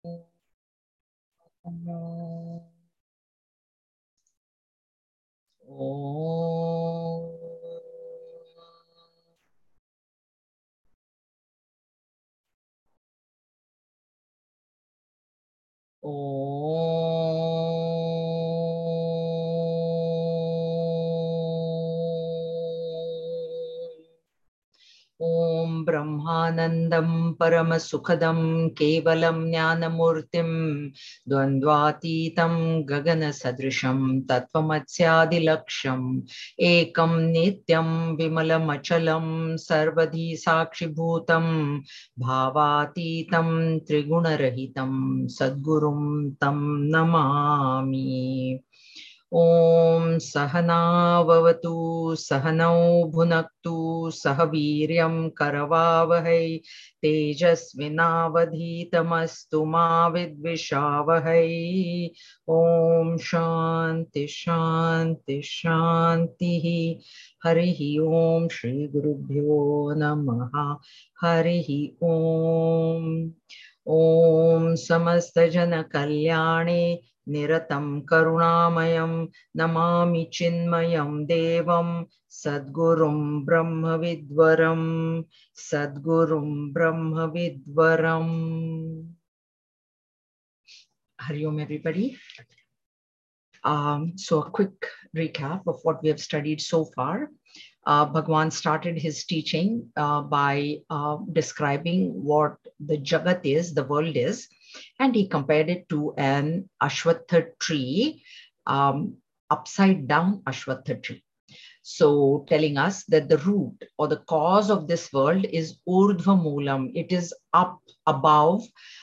ॐ ब्रह्मानन्दं परमसुखदं केवलं ज्ञानमूर्तिं द्वन्द्वातीतं गगनसदृशं तत्त्वमस्यादिलक्ष्यम् एकं नित्यं विमलमचलं सर्वधी साक्षिभूतं भावातीतं त्रिगुणरहितं सद्गुरुं तं नमामि। ॐ सहनाववतु सहनौ भुनक्तु सह वीर्यं करवावहै तेजस्विनावधीतमस्तु मा विद्विषावहै। ॐ शान्ति शान्ति शान्तिः। हरिः ॐ श्रीगुरुभ्यो नमः। हरिः ॐ। ॐ समस्तजनकल्याणे निरतं करुणामयं नमामि चिन्मयं देवं सद्गुरुं ब्रह्मविद्वरं सद्गुरुं ब्रह्मविद्वरम्। Hari Om, everybody. So a quick recap of what we have studied so far. Bhagwan started his teaching by describing what the Jagat is, the world is, and he compared it to an Ashwatha tree, upside down Ashwatha tree. So telling us that the root or the cause of this world is Urdhva Moolam. It is up above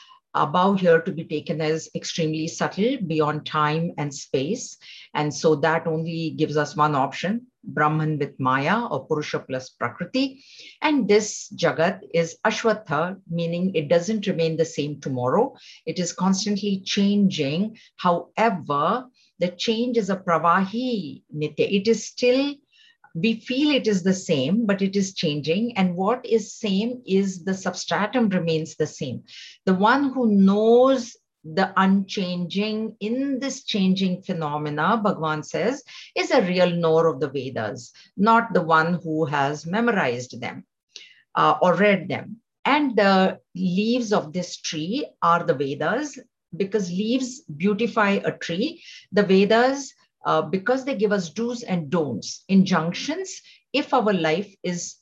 here to be taken as extremely subtle, beyond time and space. And so that only gives us one option, Brahman with Maya or Purusha plus Prakriti. And this Jagat is Ashwatha, meaning it doesn't remain the same tomorrow. It is constantly changing. However, the change is a Pravahi Nitya. It is still, we feel it is the same, but it is changing. And what is same is the substratum remains the same. The one who knows the unchanging in this changing phenomena, Bhagavan says, is a real knower of the Vedas, not the one who has memorized them or read them. And the leaves of this tree are the Vedas, because leaves beautify a tree. The Vedas, because they give us do's and don'ts, injunctions. If our life is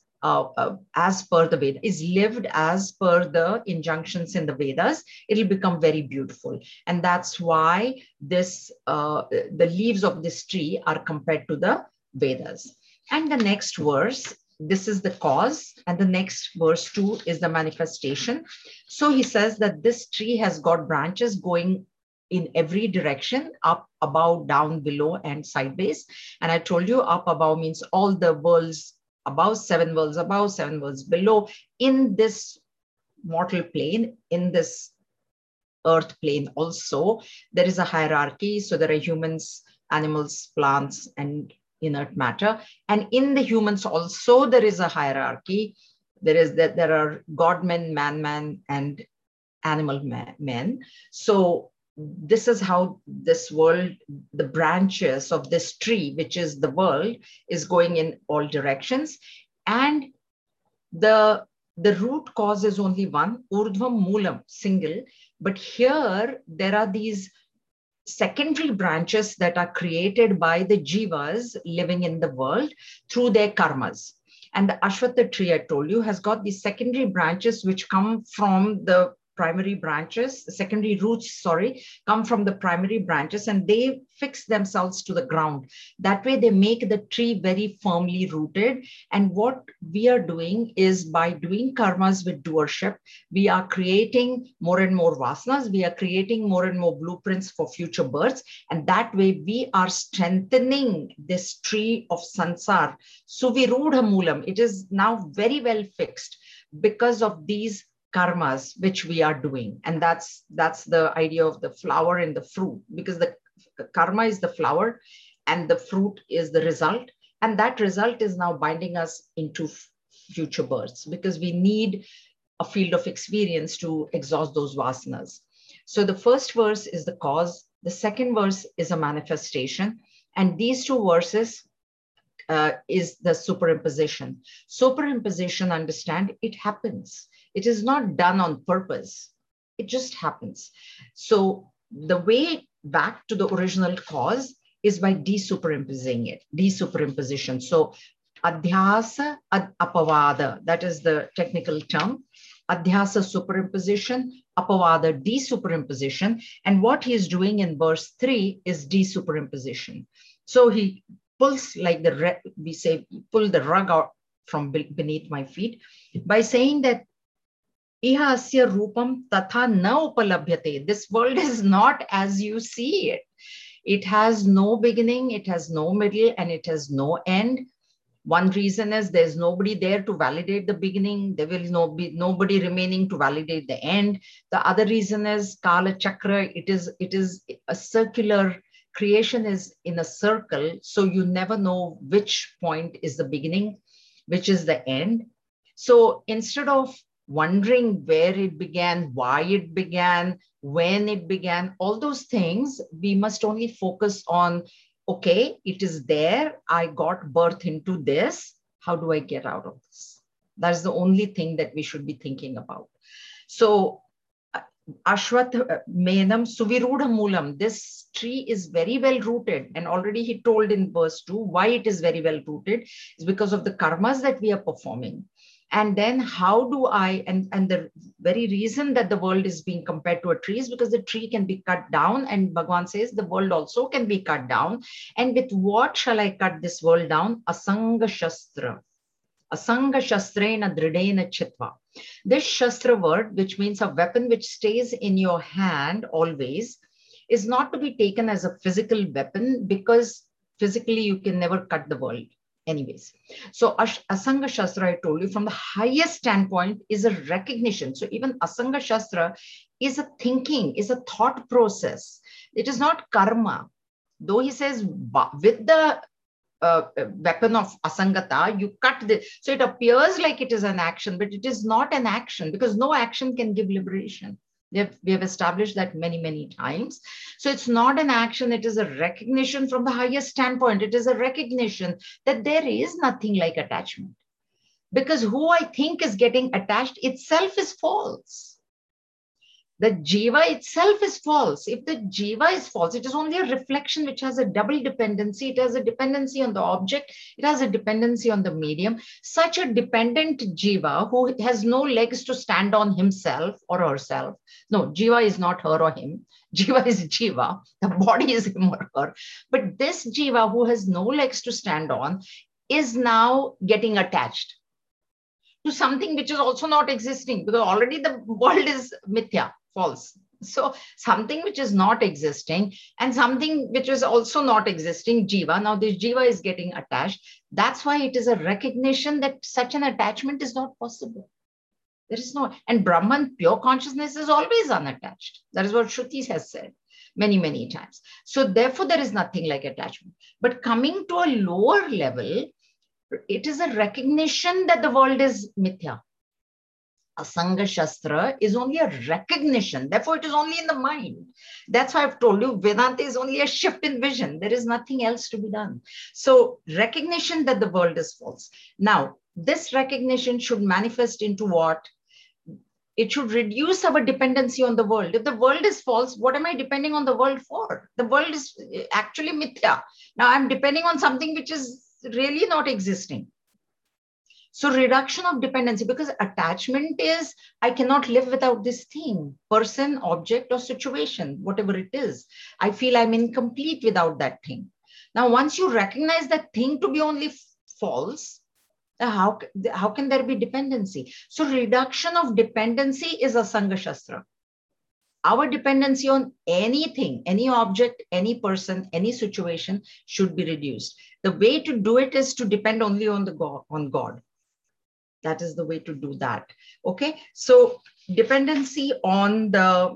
as per the Veda, is lived as per the injunctions in the Vedas, it'll become very beautiful. And that's why this the leaves of this tree are compared to the Vedas. And the next verse, this is the cause, and the next verse 2 is the manifestation. So he says that this tree has got branches going in every direction, up, above, down, below, and sideways. And I told you up, above means all the worlds above, 7 worlds above, 7 worlds below. In this mortal plane, in this earth plane also, there is a hierarchy. So there are humans, animals, plants, and inert matter. And in the humans also, there is a hierarchy. There are God men, man, and animal men. So this is how this world, the branches of this tree, which is the world, is going in all directions. And the root cause is only one, Urdhvam Moolam, single. But here there are these secondary branches that are created by the jivas living in the world through their karmas. And the Ashwatha tree, I told you, has got these secondary branches which come from the primary branches, secondary roots, come from the primary branches, and they fix themselves to the ground. That way they make the tree very firmly rooted. And what we are doing is, by doing karmas with doership, we are creating more and more vasanas, we are creating more and more blueprints for future births. And that way we are strengthening this tree of sansar. Suvirudha Moolam, it is now very well fixed because of these karmas which we are doing. And that's the idea of the flower and the fruit, because the karma is the flower and the fruit is the result. And that result is now binding us into future births, because we need a field of experience to exhaust those vasanas. So the first verse is the cause, the second verse is a manifestation, and these two verses is the superimposition. Superimposition, understand, it happens. It is not done on purpose. It just happens. So the way back to the original cause is by desuperimposing it, desuperimposition. So adhyasa apavada, that is the technical term. Adhyasa superimposition, apavada desuperimposition. And what he is doing in verse 3 is desuperimposition. So he pulls, like we say, pull the rug out from beneath my feet by saying that iha asya rupam tatha na upalabhyate. This world is not as you see it. It has no beginning, it has no middle, and it has no end. One reason is there's nobody there to validate the beginning. There will be nobody remaining to validate the end. The other reason is Kala Chakra. It is a circular creation, is in a circle. So you never know which point is the beginning, which is the end. So instead of wondering where it began, why it began, when it began, all those things, we must only focus on, okay, it is there. I got birth into this. How do I get out of this? That's the only thing that we should be thinking about. So Ashwath Menam Suvirudha Moolam, this tree is very well rooted. And already he told in verse 2 why it is very well rooted is because of the karmas that we are performing. And then how do I, and the very reason that the world is being compared to a tree is because the tree can be cut down. And Bhagavan says the world also can be cut down. And with what shall I cut this world down? Asanga Shastra. Asanga Shastrena Dridena Chitva. This Shastra word, which means a weapon which stays in your hand always, is not to be taken as a physical weapon, because physically you can never cut the world. Anyways, so Asanga Shastra, I told you, from the highest standpoint is a recognition. So even Asanga Shastra is a thinking, is a thought process. It is not karma. Though he says with the weapon of Asangata, you cut this. So it appears like it is an action, but it is not an action, because no action can give liberation. We have established that many, many times. So it's not an action. It is a recognition from the highest standpoint. It is a recognition that there is nothing like attachment, because who I think is getting attached itself is false. The jiva itself is false. If the jiva is false, it is only a reflection which has a double dependency. It has a dependency on the object. It has a dependency on the medium. Such a dependent jiva who has no legs to stand on himself or herself. No, jiva is not her or him. Jiva is jiva. The body is him or her. But this jiva who has no legs to stand on is now getting attached to something which is also not existing, because already the world is mithya, false. So something which is not existing and something which is also not existing, jiva. Now this jiva is getting attached. That's why it is a recognition that such an attachment is not possible. There is no, and Brahman, pure consciousness, is always unattached. That is what Shruti has said many, many times. So therefore there is nothing like attachment. But coming to a lower level, it is a recognition that the world is mithya. Asanga Shastra is only a recognition. Therefore, it is only in the mind. That's why I've told you, Vedanta is only a shift in vision. There is nothing else to be done. So recognition that the world is false. Now, this recognition should manifest into what? It should reduce our dependency on the world. If the world is false, what am I depending on the world for? The world is actually mithya. Now I'm depending on something which is really not existing. So reduction of dependency, because attachment is, I cannot live without this thing, person, object, or situation, whatever it is. I feel I'm incomplete without that thing. Now, once you recognize that thing to be only false, how can there be dependency? So reduction of dependency is Asanga Shastra. Our dependency on anything, any object, any person, any situation should be reduced. The way to do it is to depend only on God. That is the way to do that. Okay, so dependency on the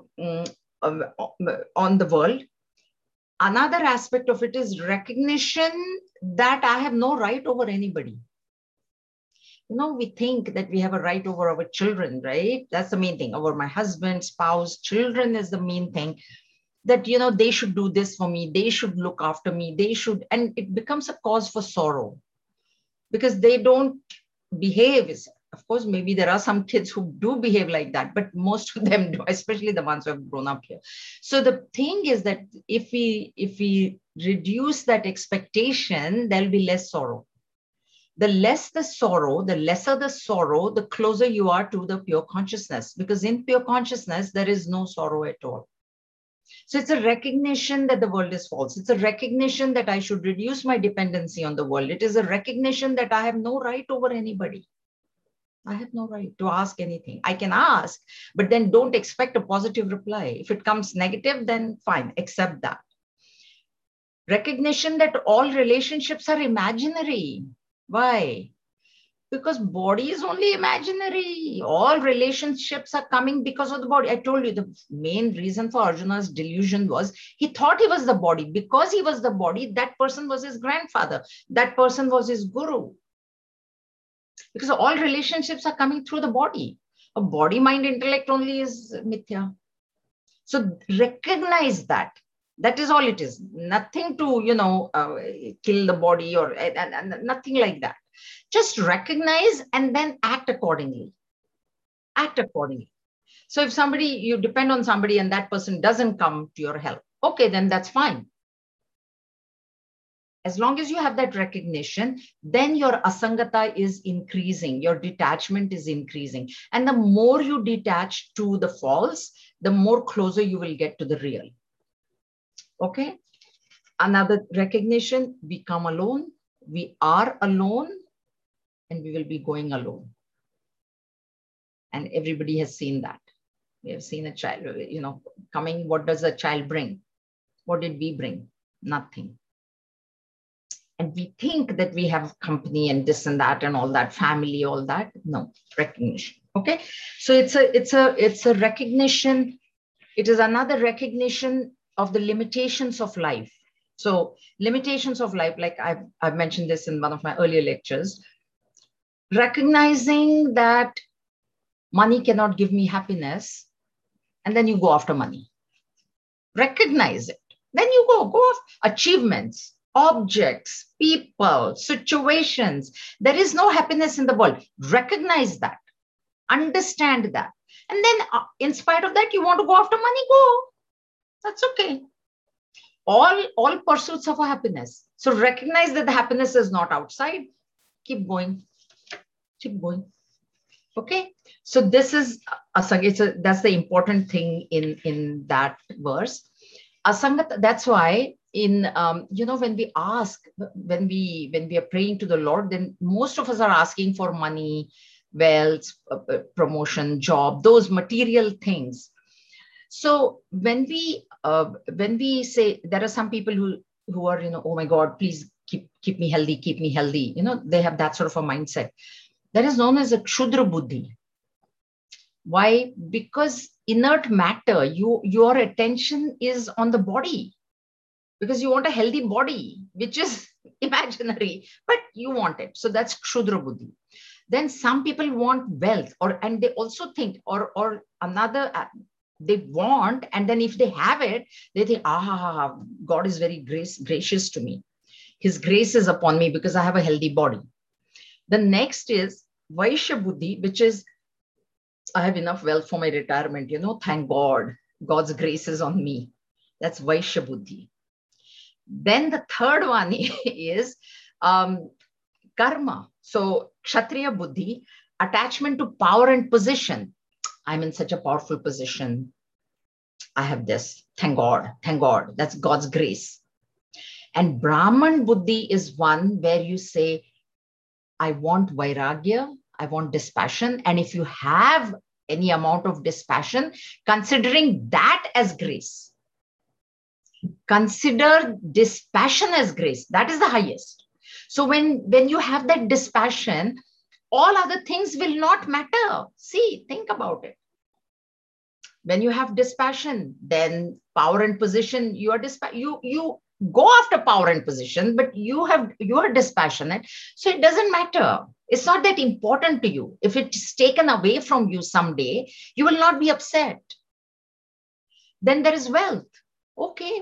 world. Another aspect of it is recognition that I have no right over anybody. We think that we have a right over our children, right? That's the main thing. Over my husband, spouse, children is the main thing. That, they should do this for me. They should look after me. They should, and it becomes a cause for sorrow because they don't behave. Of course, maybe there are some kids who do behave like that, but most of them do, especially the ones who have grown up here. So the thing is that if we reduce that expectation, there'll be less sorrow. The less the sorrow, the lesser the sorrow, the closer you are to the pure consciousness, because in pure consciousness, there is no sorrow at all. So it's a recognition that the world is false. It's a recognition that I should reduce my dependency on the world. It is a recognition that I have no right over anybody. I have no right to ask anything. I can ask, but then don't expect a positive reply. If it comes negative, then fine, accept that. Recognition that all relationships are imaginary. Why? Because body is only imaginary. All relationships are coming because of the body. I told you the main reason for Arjuna's delusion was he thought he was the body. Because he was the body, that person was his grandfather. That person was his guru. Because all relationships are coming through the body. A body, mind, intellect only is mithya. So recognize that. That is all it is. Nothing to, kill the body or and nothing like that. Just recognize and then act accordingly. Act accordingly. So if you depend on somebody and that person doesn't come to your help, okay, then that's fine. As long as you have that recognition, then your asangata is increasing, your detachment is increasing. And the more you detach to the false, the more closer you will get to the real. Okay? Another recognition, we come alone, we are alone, and we will be going alone. And everybody has seen that. We have seen a child, coming. What does a child bring? What did we bring? Nothing. And we think that we have company and this and that and all that, family, all that. No, recognition. Okay. So it's a recognition. It is another recognition of the limitations of life. So limitations of life, like I've mentioned this in one of my earlier lectures, recognizing that money cannot give me happiness, and then you go after money. Recognize it. Then you go after achievements, objects, people, situations. There is no happiness in the world. Recognize that. Understand that. And then in spite of that, you want to go after money, go. That's okay. All pursuits of happiness. So recognize that the happiness is not outside. Keep going. Keep going. Okay. So this is Asangata. That's the important thing in that verse. Asangata, that's why when we ask, when we are praying to the Lord, then most of us are asking for money, wealth, promotion, job, those material things. So when we say, there are some people who are, oh my God, please keep me healthy, keep me healthy. They have that sort of a mindset. That is known as a Kshudra Buddhi. Why? Because inert matter, your attention is on the body. Because you want a healthy body, which is imaginary, but you want it. So that's Kshudra Buddhi. Then some people want wealth, and they also think, or another, they want, and then if they have it, they think, God is very gracious to me. His grace is upon me because I have a healthy body. The next is Vaishya Buddhi, which is, I have enough wealth for my retirement, thank God. God's grace is on me. That's Vaishya Buddhi. Then the third one is karma. So Kshatriya Buddhi, attachment to power and position. I'm in such a powerful position. I have this. Thank God. Thank God. That's God's grace. And Brahman Buddhi is one where you say, I want vairagya, I want dispassion. And if you have any amount of dispassion, considering that as grace, consider dispassion as grace. That is the highest. So when you have that dispassion, all other things will not matter. See, think about it. When you have dispassion, then power and position, you go after power and position, but you are dispassionate. So it doesn't matter. It's not that important to you. If it's taken away from you someday, you will not be upset. Then there is wealth. Okay,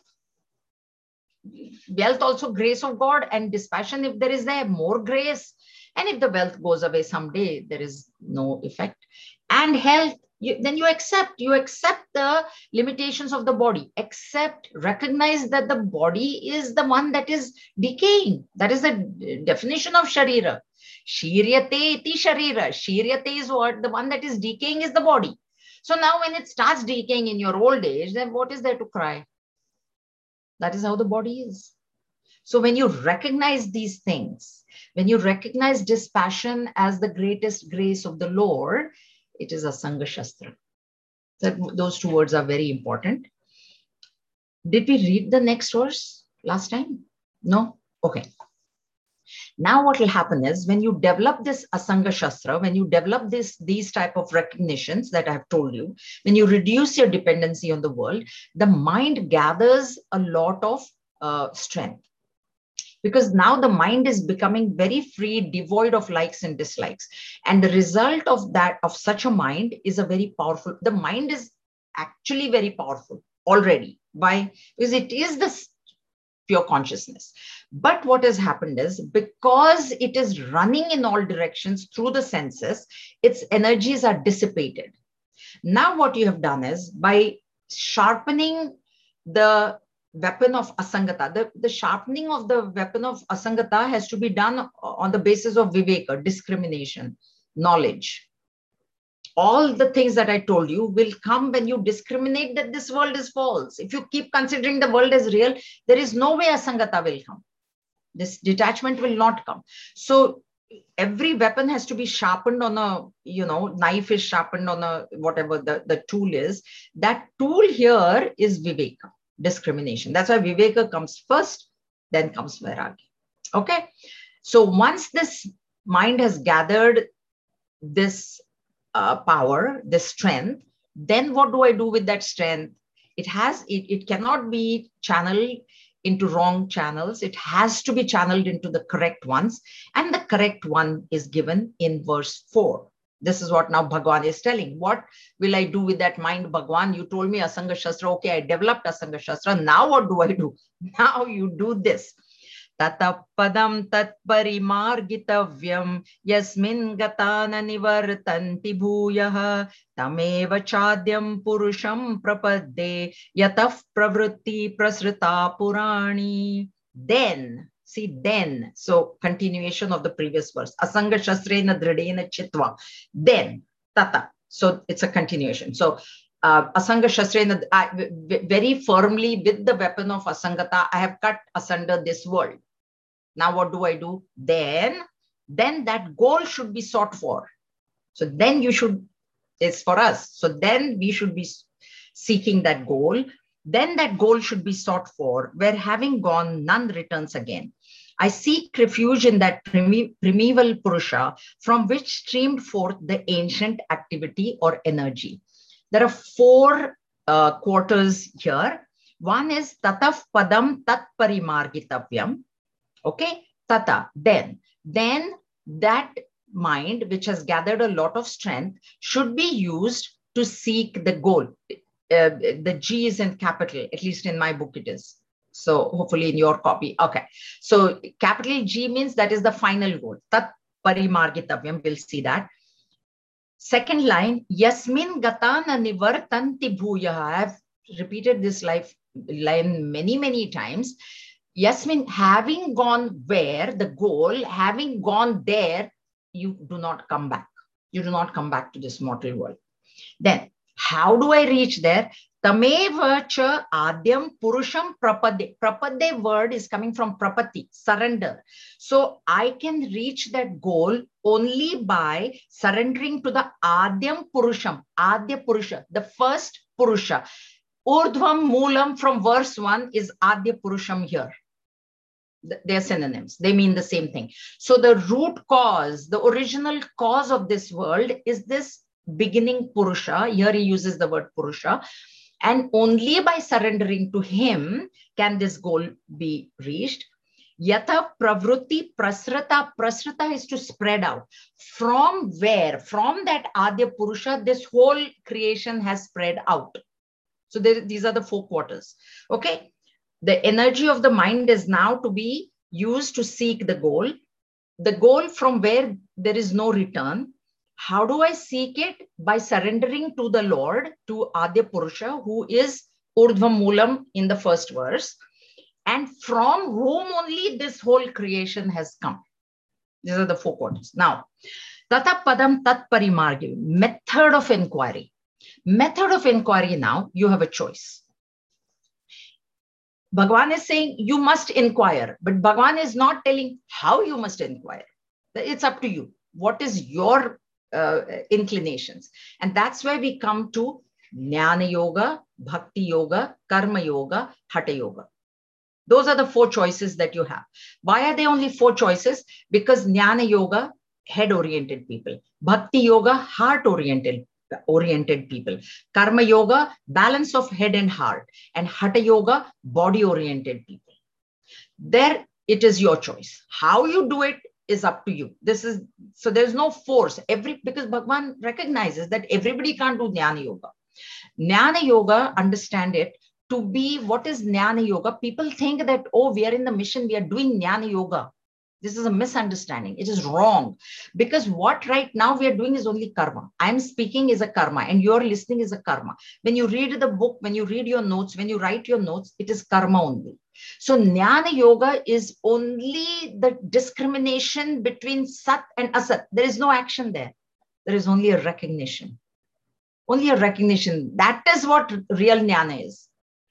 wealth also grace of God, and dispassion, if there is there more grace. And if the wealth goes away someday, there is no effect. And health, then you accept the limitations of the body, recognize that the body is the one that is decaying. That is the definition of sharira. Shiryate iti sharira. Shiryate is what? The one that is decaying is the body. So now when it starts decaying in your old age, then what is there to cry? That is how the body is. So when you recognize these things, when you recognize dispassion as the greatest grace of the Lord, it is Asanga Shastra. Those two words are very important. Did we read the next verse last time? No? Okay. Now what will happen is, when you develop this Asanga Shastra, when you develop these type of recognitions that I have told you, when you reduce your dependency on the world, the mind gathers a lot of strength. Because now the mind is becoming very free, devoid of likes and dislikes. And the result of that, of such a mind, is a very powerful, the mind is actually very powerful already, because it is this pure consciousness. But what has happened is, because it is running in all directions through the senses, its energies are dissipated. Now what you have done is, by sharpening the weapon of asangata, the sharpening of the weapon of asangata has to be done on the basis of viveka, discrimination, knowledge. All the things that I told you will come when you discriminate that this world is false. If you keep considering the world as real, there is no way asangata will come. This detachment will not come. So every weapon has to be sharpened on a, knife is sharpened on a, whatever the tool is. That tool here is viveka, discrimination. That's why viveka comes first, then comes vairagya. Okay. So once this mind has gathered this power, this strength, then what do I do with that strength? It cannot be channeled into wrong channels. It has to be channeled into the correct ones. And the correct one is given in verse 4. This is what now Bhagwan is telling. What will I do with that mind, Bhagwan? You told me Asanga Shastra. Okay, I developed Asanga Shastra. Now what do I do? Now you do this. Tata padam tat parimargitavyam yasmin gatana nivartanti bhuyah tameva chadyam purusham prapadde yataf pravritti prasrita purani. Then, see, then, so continuation of the previous verse. Asanga shastrena dridena chitva. Then, tata. So it's a continuation. So Asanga Shastrena, very firmly with the weapon of Asangata, I have cut asunder this world. Now what do I do? Then that goal should be sought for. So then it's for us. So then we should be seeking that goal. Then that goal should be sought for, where having gone, none returns again. I seek refuge in that primeval Purusha from which streamed forth the ancient activity or energy. There are 4 quarters here. One is Tataf Padam Tat Parimargitavyam. Okay, Tata, then that mind, which has gathered a lot of strength, should be used to seek the goal. The G is in capital, at least in my book it is. So hopefully in your copy. Okay, so capital G means that is the final goal. Tat Parimargitavyam, we'll see that. Second line, Yasmin Gatana Nivartanti Bhuyah. I have repeated this line many, many times. Yasmin, having gone where, the goal, having gone there, you do not come back. You do not come back to this mortal world. Then, how do I reach there? Tameva cha adyam purusham prapade. Prapade word is coming from prapati, surrender. So I can reach that goal only by surrendering to the adyam purusham, adya purusha, the first purusha. Urdhvam moolam from verse 1 is adya purusham here. They're synonyms. They mean the same thing. So the root cause, the original cause of this world is this beginning Purusha. Here he uses the word Purusha. And only by surrendering to him can this goal be reached. Yatha pravrutti prasrata. Prasrata is to spread out. From where? From that Adya Purusha, this whole creation has spread out. So these are the 4 quarters. Okay. The energy of the mind is now to be used to seek the goal. The goal from where there is no return. How do I seek it? By surrendering to the Lord, to Adya Purusha, who is Urdhva Moolam in the first verse, and from whom only this whole creation has come. These are the 4 quarters. Now, Tata Padam Tat Parimargi, method of inquiry. Method of inquiry now, you have a choice. Bhagwan is saying you must inquire, but Bhagwan is not telling how you must inquire. It's up to you. What is your inclinations? And that's where we come to Jnana Yoga, Bhakti Yoga, Karma Yoga, Hatha Yoga. Those are the 4 choices that you have. Why are they only 4 choices? Because Jnana Yoga, head-oriented people. Bhakti Yoga, heart-oriented people. Karma Yoga, balance of head and heart. And Hatha Yoga, body-oriented people. There, it is your choice. How you do it is up to you. So there's no force. Because Bhagwan recognizes that everybody can't do Jnana Yoga. Jnana Yoga, understand it, to be what is Jnana Yoga. People think that, oh, we are in the mission, we are doing Jnana Yoga. This is a misunderstanding. It is wrong. Because what right now we are doing is only karma. I'm speaking is a karma and you're listening is a karma. When you read the book, when you read your notes, when you write your notes, it is karma only. So Jnana Yoga is only the discrimination between Sat and Asat. There is no action there. There is only a recognition. Only a recognition. That is what real Jnana is.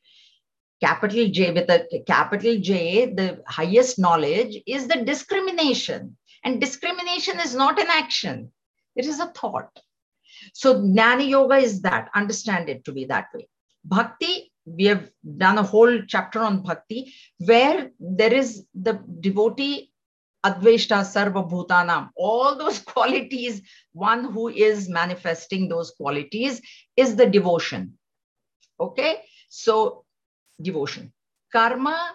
Capital J, with a capital J, the highest knowledge is the discrimination. And discrimination is not an action. It is a thought. So Jnana Yoga is that. Understand it to be that way. Bhakti, we have done a whole chapter on Bhakti, where there is the devotee Adveshta Sarva Bhutanam. All those qualities, one who is manifesting those qualities is the devotion. Okay? So devotion. Karma,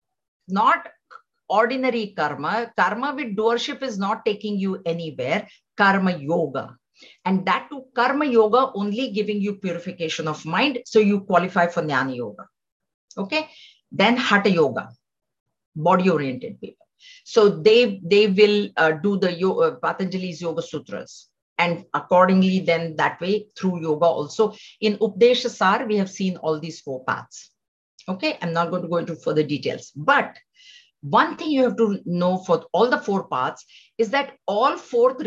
not ordinary karma. Karma with doership is not taking you anywhere. Karma yoga. And that too, karma yoga only giving you purification of mind. So you qualify for Jnana Yoga. Okay. Then Hatha Yoga, body oriented people. So they will do the Patanjali's Yoga Sutras. And accordingly, then that way through yoga also. In Updesha Sar, we have seen all these 4 paths. Okay, I'm not going to go into further details. But one thing you have to know for all the 4 paths is that all 4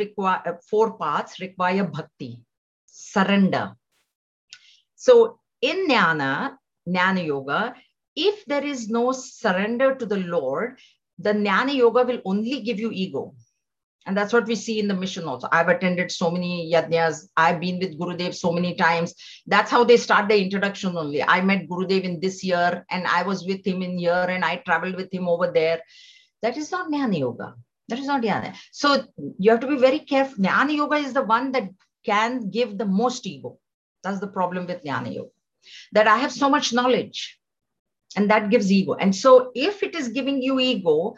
paths require bhakti, surrender. So in Jnana Yoga, if there is no surrender to the Lord, the Jnana Yoga will only give you ego. And that's what we see in the mission also. I've attended so many yajnas. I've been with Gurudev so many times. That's how they start the introduction only. I met Gurudev in this year and I was with him in here and I traveled with him over there. That is not Jnana Yoga. That is not Jnana. So you have to be very careful. Jnana Yoga is the one that can give the most ego. That's the problem with Jnana Yoga. That I have so much knowledge and that gives ego. And so if it is giving you ego,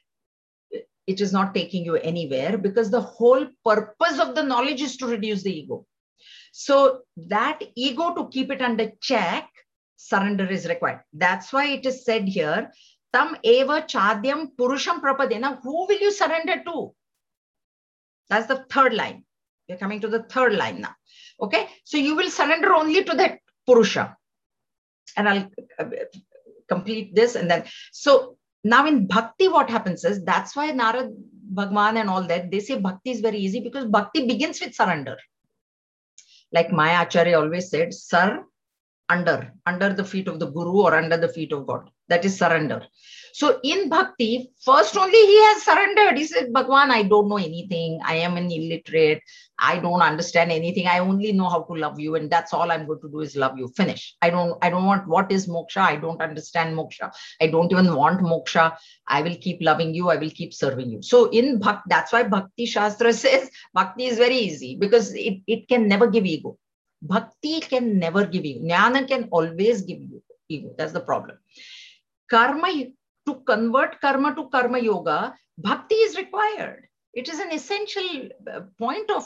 it is not taking you anywhere because the whole purpose of the knowledge is to reduce the ego. So that ego, to keep it under check, surrender is required. That's why it is said here, tam eva chadyam purusham prapadena. Who will you surrender to? That's the 3rd line. We're coming to the 3rd line now. Okay. So you will surrender only to that purusha. And I'll complete this and then. So now in bhakti, what happens is, that's why Narad, Bhagwan and all that, they say bhakti is very easy because bhakti begins with surrender. Like my Acharya always said, sir, under the feet of the Guru or under the feet of God. That is surrender. So in bhakti, first only he has surrendered. He said, Bhagwan, I don't know anything. I am an illiterate. I don't understand anything. I only know how to love you. And that's all I'm going to do is love you. Finish. I don't want what is moksha. I don't understand moksha. I don't even want moksha. I will keep loving you. I will keep serving you. So in that's why Bhakti Shastra says Bhakti is very easy because it can never give ego. Bhakti can never give you. Jnana can always give you ego. That's the problem. Karma, to convert karma to karma yoga, bhakti is required. It is an essential point of,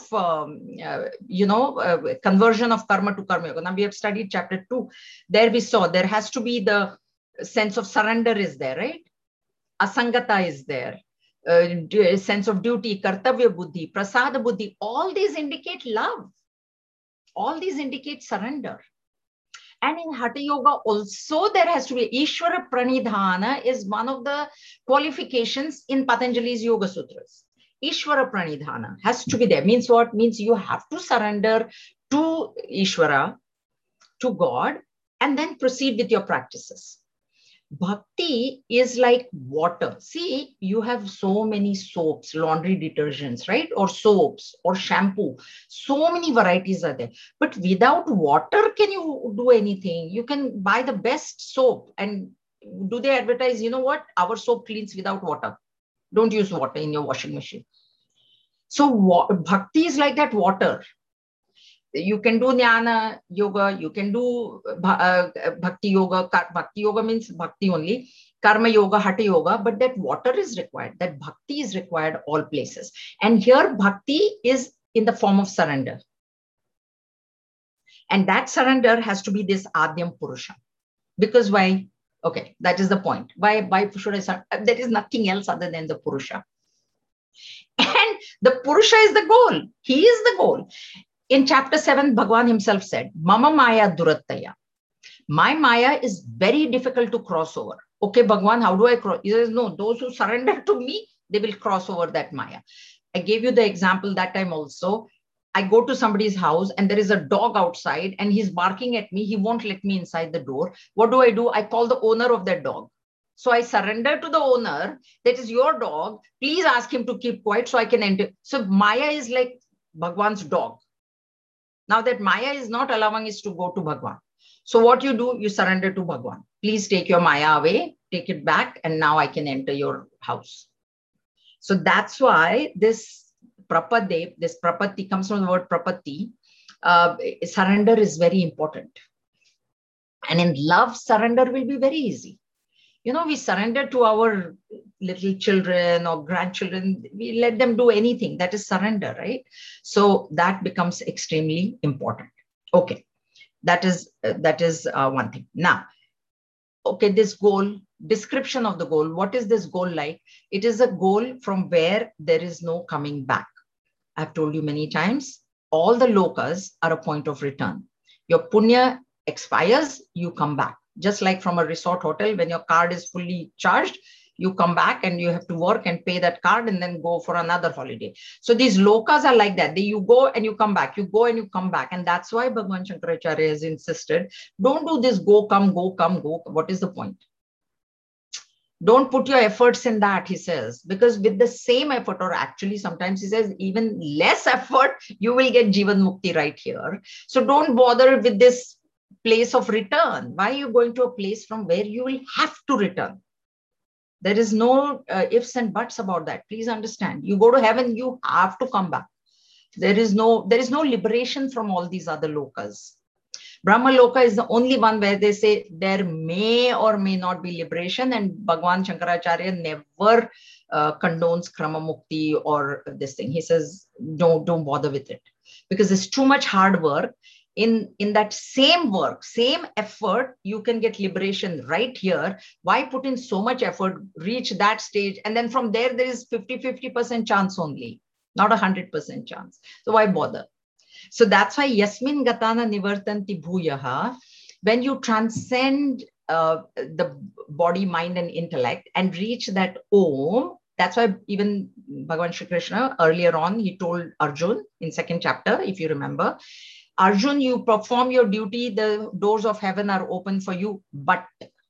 conversion of karma to karma yoga. Now we have studied chapter 2. There we saw there has to be the sense of surrender is there, right? Asangata is there. Sense of duty, kartavya buddhi, prasada buddhi, all these indicate love. All these indicate surrender. And in Hatha Yoga also there has to be Ishvara Pranidhana is one of the qualifications in Patanjali's Yoga Sutras. Ishvara Pranidhana has to be there. Means what? Means you have to surrender to Ishvara, to God, and then proceed with your practices. Bhakti is like water. See, you have so many soaps, laundry detergents, right? Or soaps or shampoo. So many varieties are there. But without water, can you do anything? You can buy the best soap. And do they advertise, you know what? Our soap cleans without water. Don't use water in your washing machine. So bhakti is like that water. You can do jnana yoga, you can do bhakti yoga. Bhakti yoga means bhakti only. Karma yoga, hatha yoga, but that water is required. That bhakti is required all places. And here bhakti is in the form of surrender. And that surrender has to be this Adyam Purusha. Because why? Okay, that is the point. Why should I surrender? There is nothing else other than the Purusha. And the Purusha is the goal. He is the goal. In chapter 7, Bhagwan himself said, Mama Maya Durattaya. My Maya is very difficult to cross over. Okay, Bhagwan, how do I cross? He says, no, those who surrender to me, they will cross over that Maya. I gave you the example that time also. I go to somebody's house and there is a dog outside and he's barking at me. He won't let me inside the door. What do? I call the owner of that dog. So I surrender to the owner. That is your dog. Please ask him to keep quiet so I can enter. So Maya is like Bhagwan's dog. Now that Maya is not allowing us to go to Bhagwan. So what you do, you surrender to Bhagwan. Please take your Maya away, take it back, and now I can enter your house. So that's why this prapade, this prapatti comes from the word prapatti. Surrender is very important. And in love, surrender will be very easy. You know, we surrender to our little children or grandchildren. We let them do anything. That is surrender, right? So that becomes extremely important. Okay, that is one thing. Now, okay, this goal, description of the goal. What is this goal like? It is a goal from where there is no coming back. I've told you many times, all the lokas are a point of return. Your punya expires, you come back. Just like from a resort hotel, when your card is fully charged, you come back and you have to work and pay that card and then go for another holiday. So these lokas are like that. You go and you come back, you go and you come back. And that's why Bhagavan Shankaracharya has insisted, don't do this go, come, go, come, go. What is the point? Don't put your efforts in that, he says, because with the same effort, or actually sometimes he says even less effort, you will get Jivan Mukti right here. So don't bother with this place of return. Why are you going to a place from where you will have to return? There is no ifs and buts about that. Please understand. You go to heaven, you have to come back. There is no liberation from all these other lokas. Brahma Loka is the only one where they say there may or may not be liberation, and Bhagwan Shankaracharya never condones Krama Mukti or this thing. He says, don't bother with it, because it's too much hard work. In that same work, same effort, you can get liberation right here. Why put in so much effort, reach that stage, and then from there is 50% chance only, not 100% chance. So why bother? So that's why Yasmin Gatana Nivartanti Bhuyaha, when you transcend the body, mind, and intellect and reach that Om, that's why even Bhagavan Shri Krishna earlier on, he told Arjun in second chapter, if you remember, Arjun, you perform your duty, the doors of heaven are open for you, but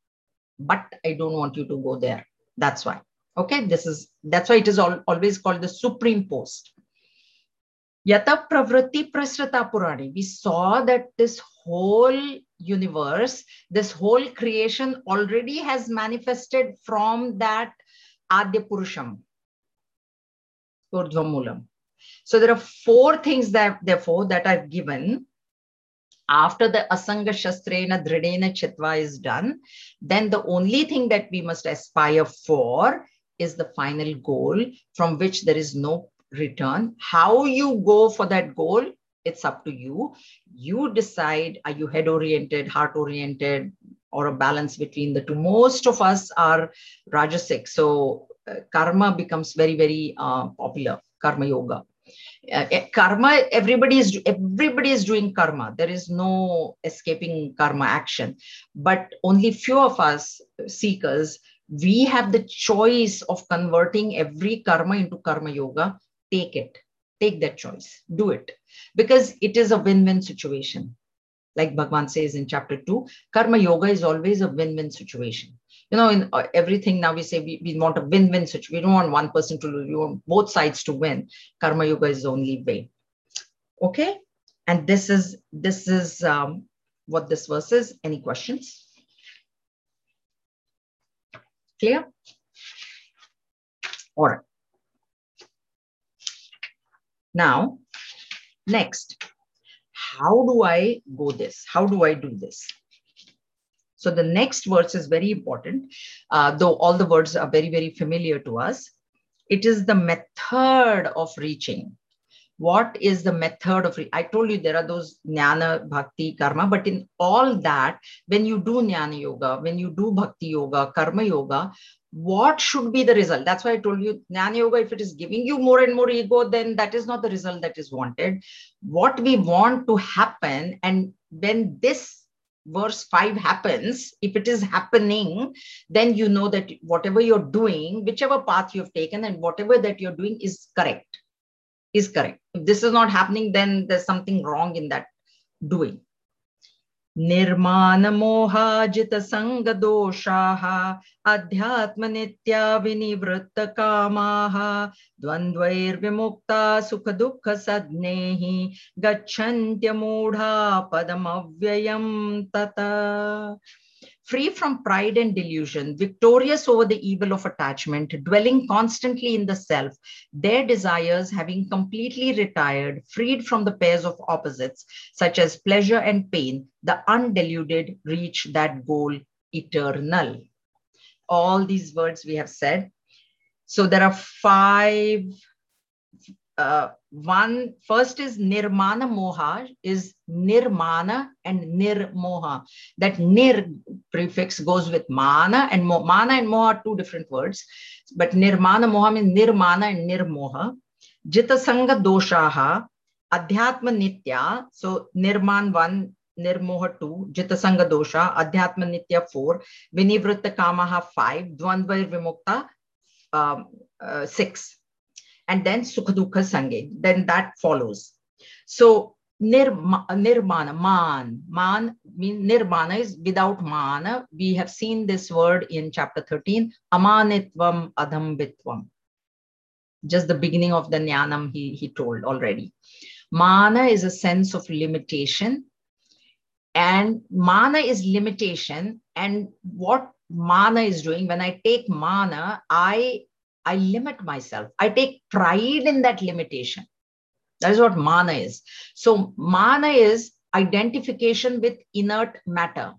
I don't want you to go there. That's why. Okay, that's why it is always called the supreme post. Yata Pravritti Prasrita Purani. We saw that this whole universe, this whole creation already has manifested from that Adya Purusham, Urdhva Moolam. So there are four things that, therefore, that I've given After the Asanga Shastrena Dridena Chitva is done, then the only thing that we must aspire for is the final goal from which there is no return. How you go for that goal, it's up to you. You decide, are you head-oriented, heart-oriented, or a balance between the two? Most of us are Rajasic. So karma becomes very, very popular, karma yoga. Karma, everybody is doing karma. There is no escaping karma action, but only few of us seekers, we have the choice of converting every karma into karma yoga. Take that choice, do it, because it is a win-win situation. Like Bhagwan says in chapter 2, karma yoga is always a win-win situation. In everything now we say we want a win-win situation. We don't want one person to lose. We want both sides to win. Karma yoga is the only way. Okay. And this is what this verse is. Any questions? Clear? All right. Now, next, how do I go this? How do I do this? So the next verse is very important, though all the words are very, very familiar to us. It is the method of reaching. What is the method of I told you there are those jnana, bhakti, karma, but in all that, when you do jnana yoga, when you do bhakti yoga, karma yoga, what should be the result? That's why I told you jnana yoga, if it is giving you more and more ego, then that is not the result that is wanted. What we want to happen, and when this verse 5 happens, if it is happening, then you know that whatever you're doing, whichever path you've taken and whatever that you're doing is correct. Is correct. If this is not happening, then there's something wrong in that doing. Nirmana moha jita sanga doshaha adhyatma nitya vinivritta kamaha dvandvair vimukta sukha dukkha sadnehi gacchantya mudha padam avyayam tata. Free from pride and delusion, victorious over the evil of attachment, dwelling constantly in the self, their desires having completely retired, freed from the pairs of opposites, such as pleasure and pain, the undeluded reach that goal eternal. All these words we have said. So there are 5. One first is nirmana moha, is nirmana and nirmoha. That nir prefix goes with mana and mana and moha are two different words, but nirmana moha means nirmana and nirmoha. Jita sanga doshaha adhyatma nitya. So nirman 1, nirmoha 2, jita sanga dosha, adhyatma nitya 4, vinivritta kamaha 5, dvandvair vimukta 6. And then sukha dukkha sange, then that follows. So nirmana, man means nirmana is without mana. We have seen this word in chapter 13, amanitvam adhambitvam. Just the beginning of the jnanam he told already. Mana is a sense of limitation, and mana is limitation. And what mana is doing, when I take mana, I limit myself. I take pride in that limitation. That is what mana is. So mana is identification with inert matter.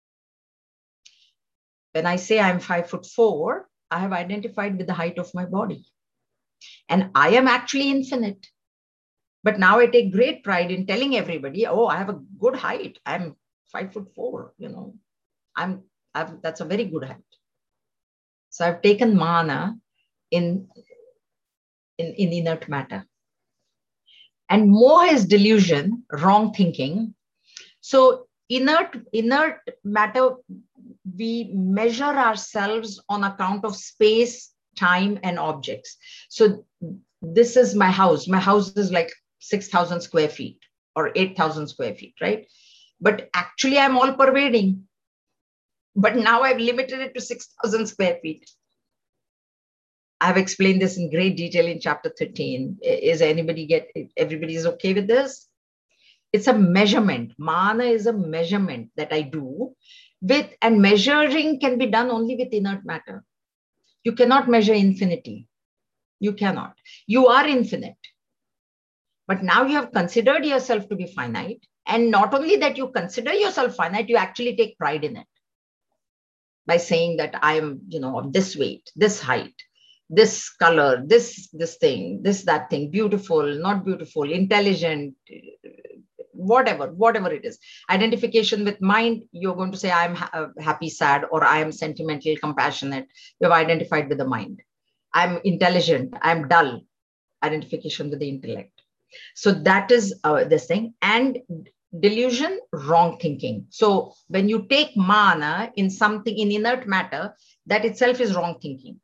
When I say I'm 5'4", I have identified with the height of my body. And I am actually infinite. But now I take great pride in telling everybody, oh, I have a good height. I'm 5'4", that's a very good height. So I've taken mana in inert matter. And moha is delusion, wrong thinking. So inert matter, we measure ourselves on account of space, time, and objects. So this is my house. My house is like 6,000 square feet or 8,000 square feet, right? But actually I'm all pervading. But now I've limited it to 6,000 square feet. I've explained this in great detail in chapter 13. Everybody is okay with this? It's a measurement. Mana is a measurement that I do with, and measuring can be done only with inert matter. You cannot measure infinity. You cannot. You are infinite. But now you have considered yourself to be finite. And not only that you consider yourself finite, you actually take pride in it by saying that I am, of this weight, this height, this color, this thing, that thing, beautiful, not beautiful, intelligent, whatever it is. Identification with mind, you're going to say I'm happy, sad, or I am sentimental, compassionate. You have identified with the mind. I'm intelligent, I'm dull. Identification with the intellect. So that is this thing. And delusion, wrong thinking. So when you take mana in something, in inert matter, that itself is wrong thinking.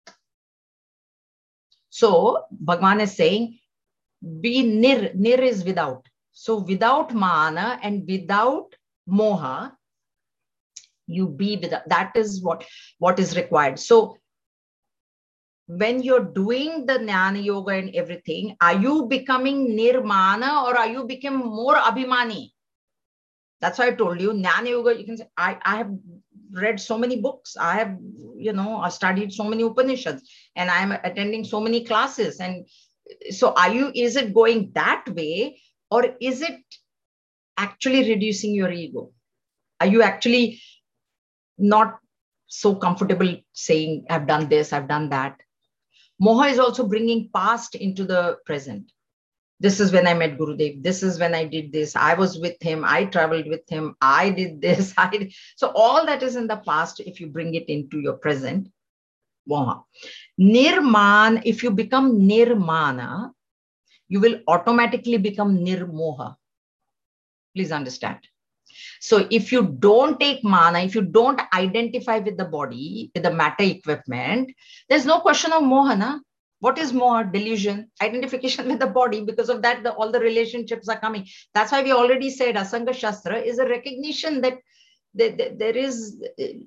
So Bhagavan is saying, be nir. Nir is without. So without mana and without moha, you be without. That is what is required. So when you're doing the Jnana Yoga and everything, are you becoming nirmana or are you becoming more abhimani? That's why I told you, Jnana Yoga, you can say, I have read so many books. I have, I studied so many Upanishads and I'm attending so many classes. And so is it going that way, or is it actually reducing your ego? Are you actually not so comfortable saying, I've done this, I've done that? Moha is also bringing past into the present. This is when I met Gurudev. This is when I did this. I was with him. I traveled with him. I did this. So all that is in the past. If you bring it into your present, moha. Nirman, if you become nirmana, you will automatically become nirmoha. Please understand. So if you don't take mana, if you don't identify with the body, with the matter equipment, there's no question of moha, na? What is moha? Delusion, identification with the body. Because of that, all the relationships are coming. That's why we already said Asanga Shastra is a recognition that there is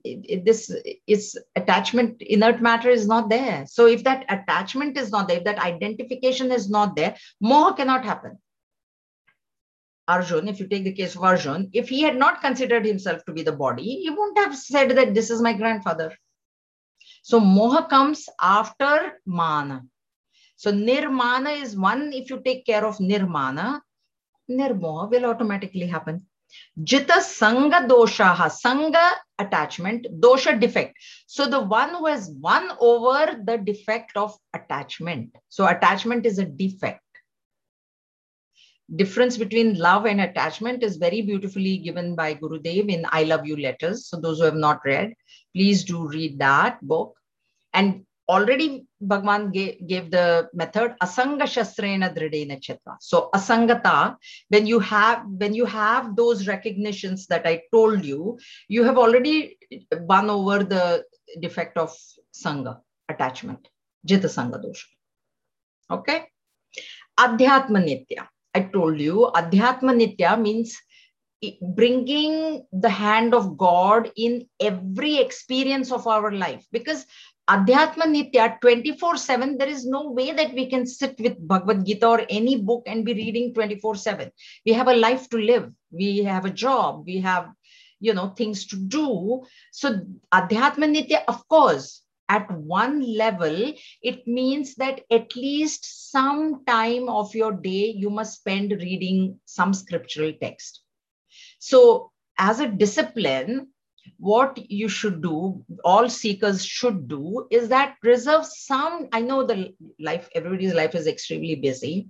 this attachment, inert matter is not there. So if that attachment is not there, if that identification is not there, moha cannot happen. Arjun, if you take the case of Arjun, if he had not considered himself to be the body, he wouldn't have said that this is my grandfather. So moha comes after mana. So nirmana is one. If you take care of nirmana, nirmoha will automatically happen. Jita sanga doshaha, sanga attachment, dosha defect. So the one who has won over the defect of attachment. So attachment is a defect. Difference between love and attachment is very beautifully given by Gurudev in I Love You letters. So those who have not read, please do read that book. And already Bhagavan gave the method asanga shastrena dridena chitta. So asangata, when you have those recognitions that I told you, you have already won over the defect of sanga, attachment, jita sanga dosha. Okay. Adhyatma nitya. I told you, Adhyatma Nitya means bringing the hand of God in every experience of our life. Because Adhyatma Nitya, 24/7, there is no way that we can sit with Bhagavad Gita or any book and be reading 24/7. We have a life to live. We have a job. We have, things to do. So Adhyatma Nitya, of course, at one level, it means that at least some time of your day, you must spend reading some scriptural text. So as a discipline, what you should do, all seekers should do, is that reserve some, I know everybody's life is extremely busy,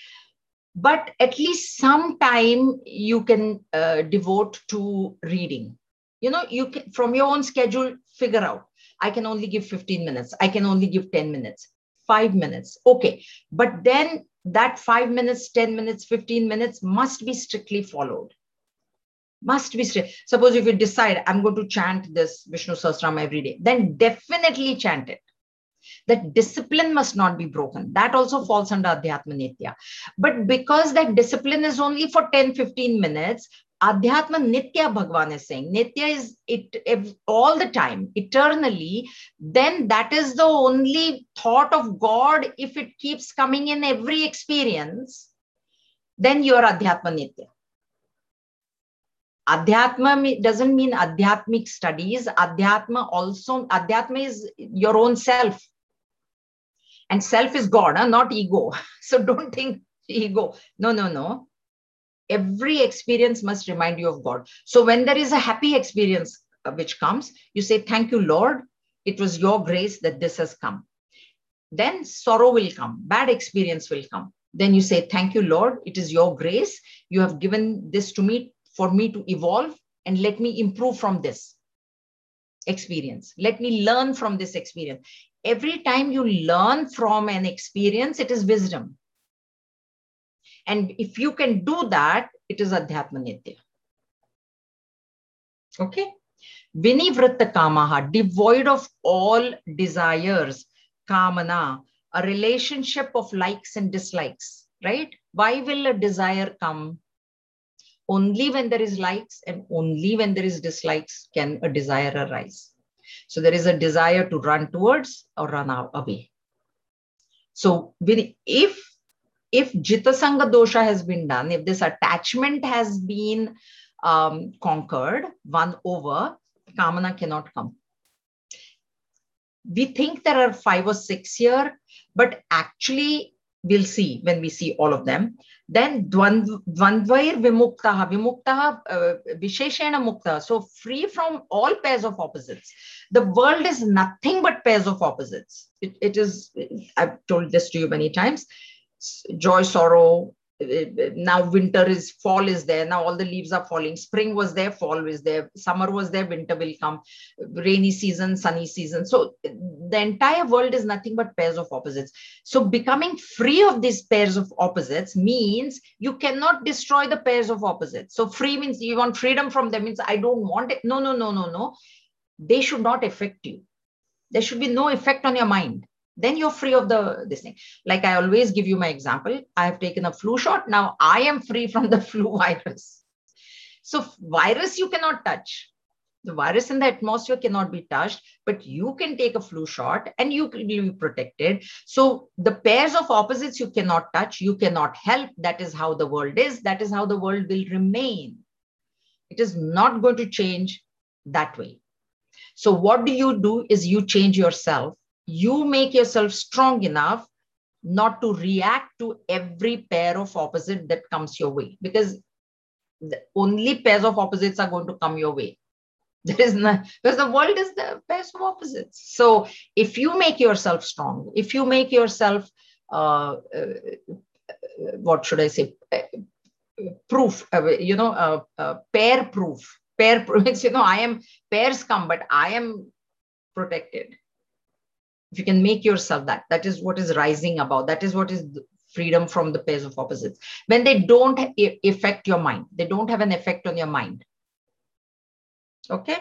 but at least some time you can devote to reading. You can, from your own schedule, figure out, I can only give 15 minutes. I can only give 10 minutes, 5 minutes. Okay. But then that 5 minutes, 10 minutes, 15 minutes must be strictly followed. Must be strict. Suppose if you decide, I'm going to chant this Vishnu Sahasranam every day, then definitely chant it. That discipline must not be broken. That also falls under Adhyatma Nitya. But because that discipline is only for 10, 15 minutes, Adhyatma Nitya, Bhagavan is saying, Nitya is it all the time, eternally, then that is the only thought of God. If it keeps coming in every experience, then you are Adhyatma Nitya. Adhyatma doesn't mean Adhyatmic studies. Adhyatma is your own self. And self is God, not ego. So don't think ego. No. Every experience must remind you of God. So when there is a happy experience which comes, you say, thank you, Lord. It was your grace that this has come. Then sorrow will come, bad experience will come. Then you say, thank you, Lord. It is your grace. You have given this to me for me to evolve, and let me improve from this experience. Let me learn from this experience. Every time you learn from an experience, it is wisdom. And if you can do that, it is Adhyatma Nitya. Okay? Vinivritta Kamaha, devoid of all desires, Kamana, a relationship of likes and dislikes, right? Why will a desire come? Only when there is likes and only when there is dislikes can a desire arise. So there is a desire to run towards or run away. So if Jitasanga dosha has been done, if this attachment has been conquered, won over, Kamana cannot come. We think there are 5 or 6 here, but actually we'll see when we see all of them. Then Dvandvair Vimuktaha, Visheshena Mukta, so free from all pairs of opposites. The world is nothing but pairs of opposites. It is, I've told this to you many times, joy, sorrow. Now winter is, fall is there. Now all the leaves are falling. Spring was there, fall was there. Summer was there, winter will come. Rainy season, sunny season. So the entire world is nothing but pairs of opposites. So becoming free of these pairs of opposites means you cannot destroy the pairs of opposites. So free means you want freedom from them, means I don't want it. No. They should not affect you. There should be no effect on your mind. Then you're free of this thing. Like I always give you my example. I have taken a flu shot. Now I am free from the flu virus. So virus you cannot touch. The virus in the atmosphere cannot be touched, but you can take a flu shot and you can be protected. So the pairs of opposites you cannot touch, you cannot help. That is how the world is. That is how the world will remain. It is not going to change that way. So what do is you change yourself. You make yourself strong enough not to react to every pair of opposite that comes your way, because only pairs of opposites are going to come your way. There is not, because the world is the pairs of opposites. So if you make yourself strong, if you make yourself, what should I say, proof, pair proof. Pair proof, I am, pairs come, but I am protected. If you can make yourself that is what is rising about. That is what is freedom from the pairs of opposites. When they don't affect your mind, they don't have an effect on your mind. Okay.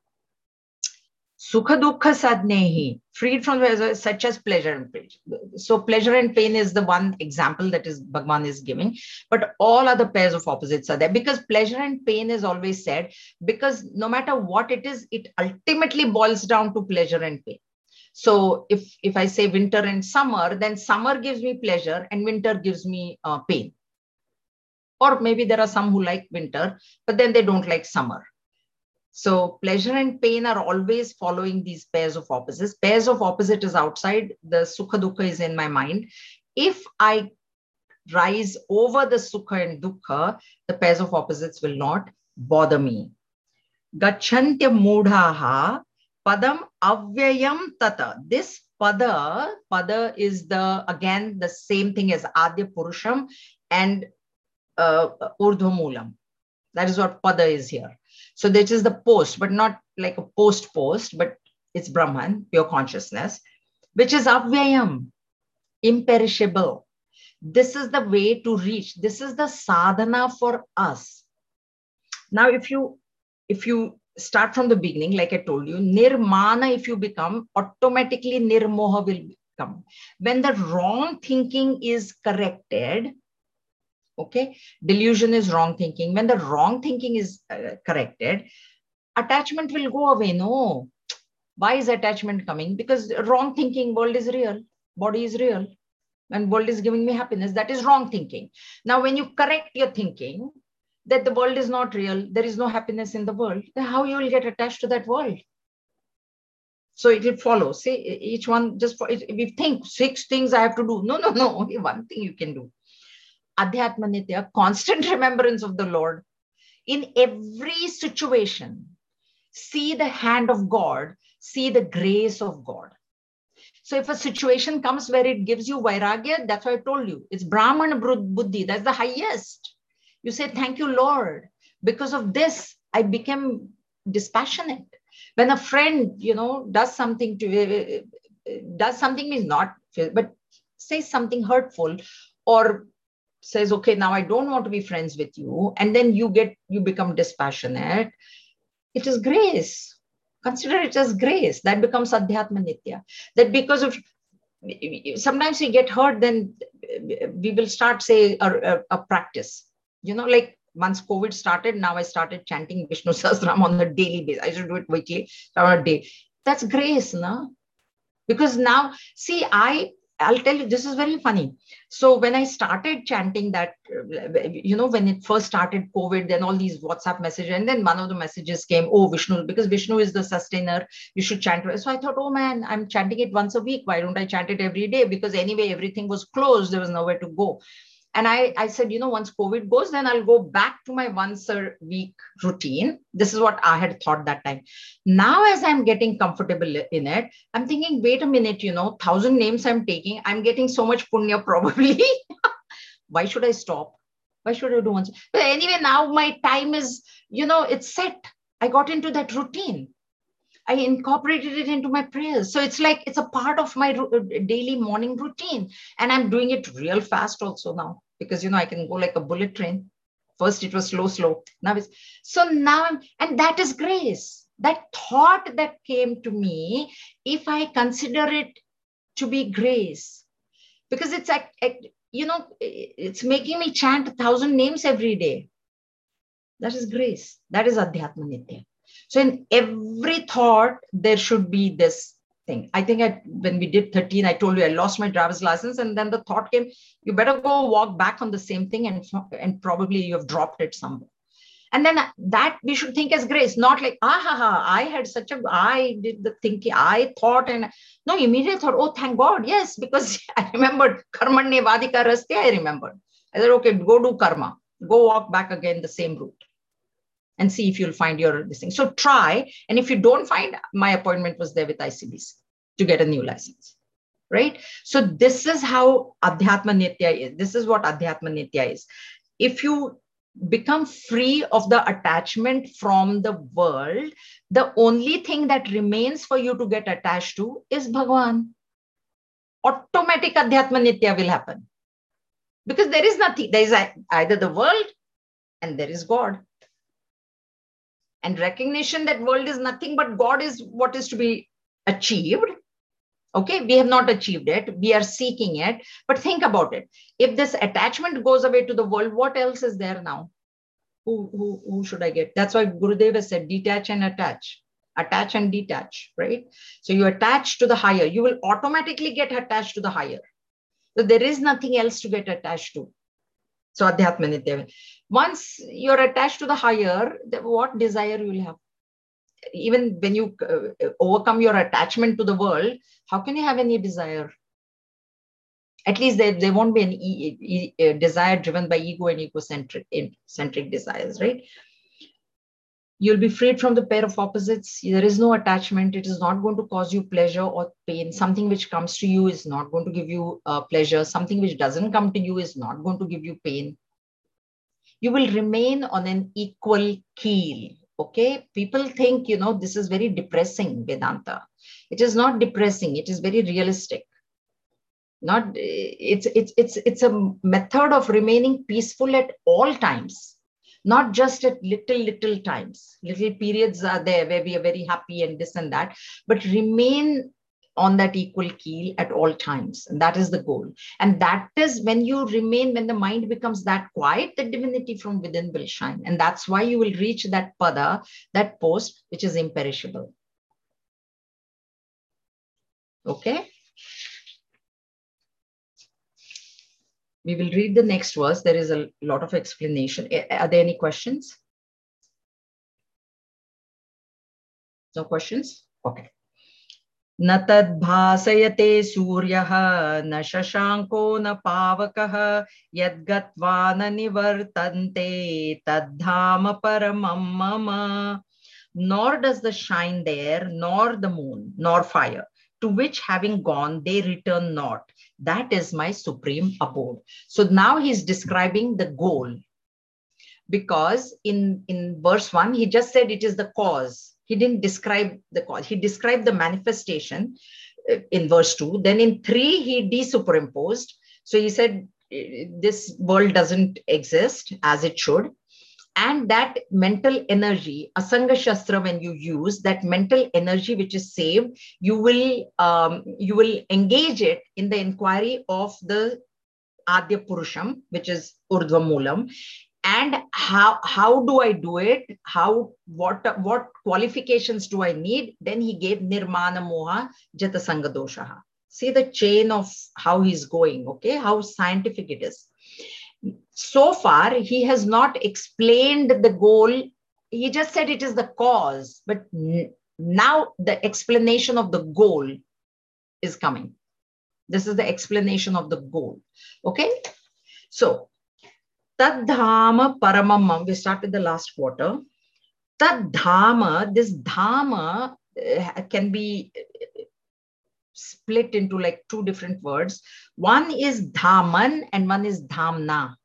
Sukha dukkha sadnehi, freed from such as pleasure and pain. So pleasure and pain is the one example that is Bhagwan is giving, but all other pairs of opposites are there, because pleasure and pain is always said, because no matter what it is, it ultimately boils down to pleasure and pain. So if I say winter and summer, then summer gives me pleasure and winter gives me pain. Or maybe there are some who like winter, but then they don't like summer. So pleasure and pain are always following these pairs of opposites. Pairs of opposite is outside. The sukha dukkha is in my mind. If I rise over the sukha and dukkha, the pairs of opposites will not bother me. Gachantya mudhaha padam avyayam tata. This pada is again the same thing as Adya Purusham and Urdhvamulam. That is what pada is here. So this is the post, but not like a post, but it's Brahman, pure consciousness, which is avyayam, imperishable. This is the way to reach. This is the sadhana for us. Now, if you start from the beginning, like I told you, nirmana, if you become, automatically nirmoha will come. When the wrong thinking is corrected, okay, delusion is wrong thinking. When the wrong thinking is corrected, attachment will go away. No. Why is attachment coming? Because wrong thinking, world is real, body is real, and world is giving me happiness. That is wrong thinking. Now, when you correct your thinking that the world is not real, there is no happiness in the world, then how you will get attached to that world? So it will follow. See, each one just, if we think 6 things I have to do. No, only one thing you can do. Adhyatma Nitya, constant remembrance of the Lord in every situation. See the hand of God, see the grace of God. So if a situation comes where it gives you vairagya, that's what I told you. It's Brahman Buddhi. That's the highest. You say, thank you, Lord. Because of this, I became dispassionate. When a friend, does something means not, but says something hurtful or says, okay, now I don't want to be friends with you. And then you become dispassionate. It is grace. Consider it as grace. That becomes Adhyatma Nitya. That because of sometimes we get hurt, then we will start, say, a practice. Like once COVID started, now I started chanting Vishnu Sahasranam on a daily basis. I should do it weekly on a day. That's grace, no? Because now, see, I'll tell you, this is very funny. So when I started chanting that, when it first started COVID, then all these WhatsApp messages, and then one of the messages came, oh, Vishnu, because Vishnu is the sustainer, you should chant. So I thought, oh man, I'm chanting it once a week. Why don't I chant it every day? Because anyway, everything was closed. There was nowhere to go. And I said, once COVID goes, then I'll go back to my once a week routine. This is what I had thought that time. Now, as I'm getting comfortable in it, I'm thinking, wait a minute, 1,000 names I'm taking, I'm getting so much punya probably. Why should I stop? Why should I do once? But anyway, now my time is, it's set. I got into that routine. I incorporated it into my prayers. So it's like it's a part of my daily morning routine. And I'm doing it real fast also now because, I can go like a bullet train. First, it was slow. Now it's so now, and that is grace. That thought that came to me, if I consider it to be grace, because it's like, it's making me chant 1,000 names every day. That is grace. That is Adhyatma Nitya. So in every thought, there should be this thing. I think when we did 13, I told you I lost my driver's license. And then the thought came, you better go walk back on the same thing and probably you have dropped it somewhere. And then that we should think as grace, not like, I did the thinking, I thought, and no, immediately thought, oh, thank God. Yes, because I remembered karmanne vadika raste, I remembered. I said, okay, go do karma, go walk back again the same route and see if you'll find this thing. So try. And if you don't find, my appointment was there with ICBC to get a new license, right? So this is how Adhyatma Nitya is. This is what Adhyatma Nitya is. If you become free of the attachment from the world, the only thing that remains for you to get attached to is Bhagwan. Automatic Adhyatma Nitya will happen. Because there is nothing. There is either the world and there is God. And recognition that world is nothing but God is what is to be achieved. Okay, we have not achieved it. We are seeking it. But think about it. If this attachment goes away to the world, what else is there now? Who should I get? That's why Gurudev has said, detach and attach. Attach and detach, right? So you attach to the higher. You will automatically get attached to the higher. So there is nothing else to get attached to. So Adhyatma Nitya. Once you're attached to the higher, what desire you will have? Even when you overcome your attachment to the world, how can you have any desire? At least there won't be any desire driven by ego and egocentric desires, right? You'll be freed from the pair of opposites. There is no attachment. It is not going to cause you pleasure or pain. Something which comes to you is not going to give you pleasure. Something which doesn't come to you is not going to give you pain. You will remain on an equal keel. Okay, people think, this is very depressing, Vedanta. It is not depressing. It is very realistic. It's a method of remaining peaceful at all times, not just at little times. Little periods are there where we are very happy and this and that, but remain on that equal keel at all times. And that is the goal. And that is when you remain, when the mind becomes that quiet, the divinity from within will shine. And that's why you will reach that pada, that post, which is imperishable. Okay. We will read the next verse. There is a lot of explanation. Are there any questions? No questions? Okay. न तद्भासयते सूर्यः न शशांको न पावकः यद्गत्वा न निवर्तन्ते तद्धाम परमं मम. Nor does the shine there, nor the moon, nor fire, to which having gone they return not. That is my supreme abode. So now he's describing the goal, because in verse 1 he just said it is the cause. He didn't describe the cause, he described the manifestation in verse 2. Then in 3 he desuperimposed. So he said this world doesn't exist as it should, and that mental energy, asanga shastra, when you use that mental energy which is saved, you will engage it in the inquiry of the adya purusham, which is urdhva moolam. And how do I do it? What qualifications do I need? Then he gave nirmana moha jata sanga doshaha. See the chain of how he's going, okay? How scientific it is. So far, he has not explained the goal. He just said it is the cause. But now the explanation of the goal is coming. This is the explanation of the goal. Okay? So, Tadhama Paramamam. We start with the last quarter. Tadhama, this Dhama can be split into like two different words. One is Dhaman and one is Dhamna.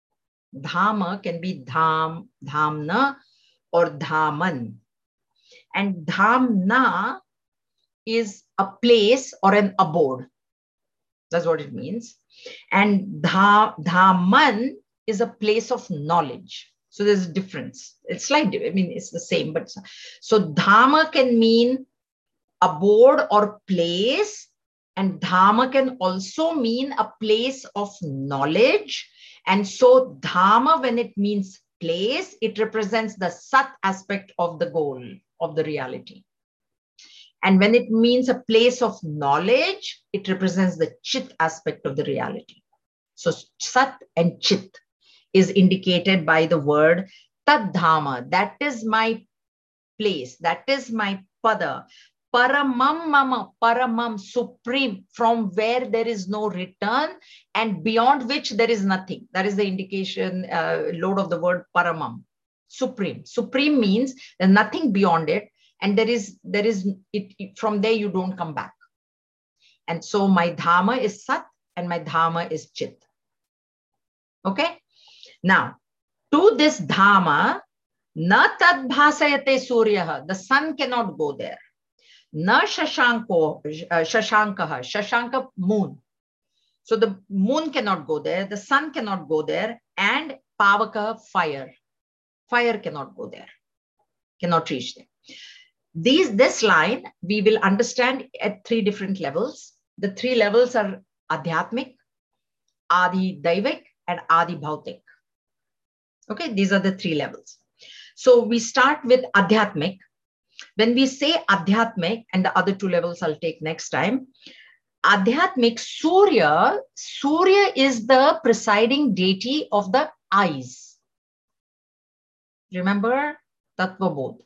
Dhama can be Dham, Dhamna or Dhaman. And Dhamna is a place or an abode. That's what it means. And Dhaman is a place of knowledge. So there's a difference. It's slightly, I mean, it's the same, but so Dhama can mean abode or place, and Dhamma can also mean a place of knowledge. And so Dhamma, when it means place, it represents the Sat aspect of the goal, of the reality. And when it means a place of knowledge, it represents the Chit aspect of the reality. So Sat and Chit is indicated by the word Tadhama. That is my place. That is my pada. Paramam mama, paramam, supreme, from where there is no return and beyond which there is nothing. That is the indication, load of the word paramam, supreme. Supreme means there's nothing beyond it, and there is it, from there you don't come back. And so my Dhamma is Sat and my Dhamma is Chit. Okay? Now, to this Dhamma, na tad bhasayate suryaha, the sun cannot go there. Na shashanko, shashankaha, shashanka, moon. So the moon cannot go there, the sun cannot go there, and pavaka, fire. Fire cannot go there, cannot reach there. This line we will understand at 3 different levels. The 3 levels are Adhyatmik, Adi Daivik, and Adi Bhautik. Okay, these are the 3 levels. So we start with Adhyatmik. When we say Adhyatmik, and the other 2 levels I'll take next time, Adhyatmik, Surya is the presiding deity of the eyes. Remember Tattva Bodh.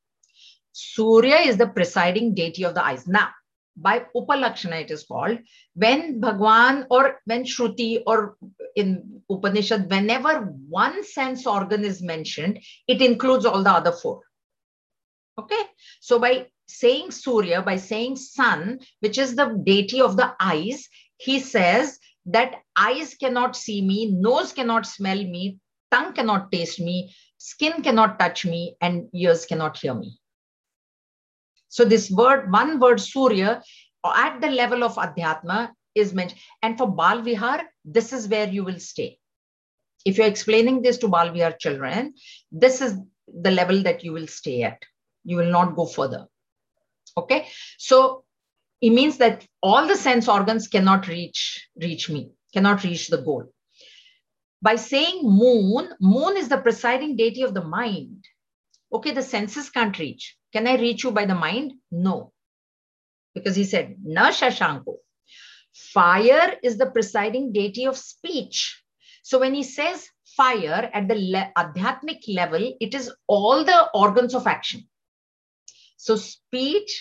Surya is the presiding deity of the eyes. Now, by Upalakshana it is called, when Bhagwan or when Shruti or in Upanishad, whenever one sense organ is mentioned, it includes all the other 4. Okay, so by saying Surya, by saying sun, which is the deity of the eyes, he says that eyes cannot see me, nose cannot smell me, tongue cannot taste me, skin cannot touch me, and ears cannot hear me. So this word, one word Surya, at the level of Adhyatma is mentioned. And for Bal Vihar, this is where you will stay. If you're explaining this to Bal Vihar children, this is the level that you will stay at. You will not go further. Okay. So it means that all the sense organs cannot reach me, cannot reach the goal. By saying moon, moon is the presiding deity of the mind. Okay, the senses can't reach. Can I reach you by the mind? No. Because he said, na shashanko. Fire is the presiding deity of speech. So when he says fire at the Adhyatmic level, it is all the organs of action. So speech